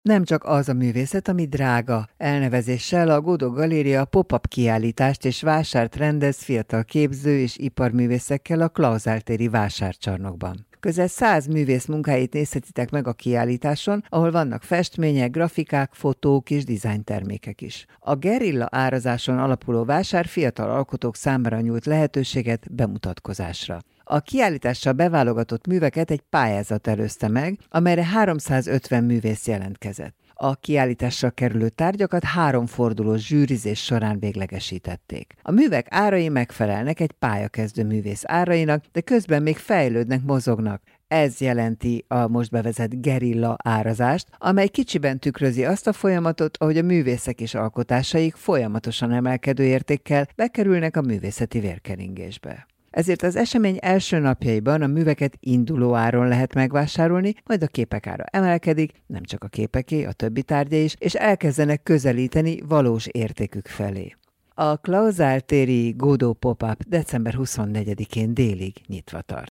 Nem csak az a művészet, ami drága. Elnevezéssel a Godot Galéria pop-up kiállítást és vásárt rendez fiatal képző és iparművészekkel a Klauzál téri vásárcsarnokban. Közel 100 művész munkáit nézhetitek meg a kiállításon, ahol vannak festmények, grafikák, fotók és dizájntermékek is. A gerilla árazáson alapuló vásár fiatal alkotók számára nyújt lehetőséget bemutatkozásra. A kiállítással beválogatott műveket egy pályázat előzte meg, amelyre 350 művész jelentkezett. A kiállításra kerülő tárgyakat 3 fordulós zsűrizés során véglegesítették. A művek árai megfelelnek egy pályakezdő művész árainak, de közben még fejlődnek, mozognak. Ez jelenti a most bevezett gerilla árazást, amely kicsiben tükrözi azt a folyamatot, ahogy a művészek és alkotásaik folyamatosan emelkedő értékkel bekerülnek a művészeti vérkeringésbe. Ezért az esemény első napjaiban a műveket induló áron lehet megvásárolni, majd a képek ára emelkedik, nem csak a képeké, a többi tárgya is, és elkezdenek közelíteni valós értékük felé. A Klauzál téri Godot Pop-up december 24-én délig nyitva tart.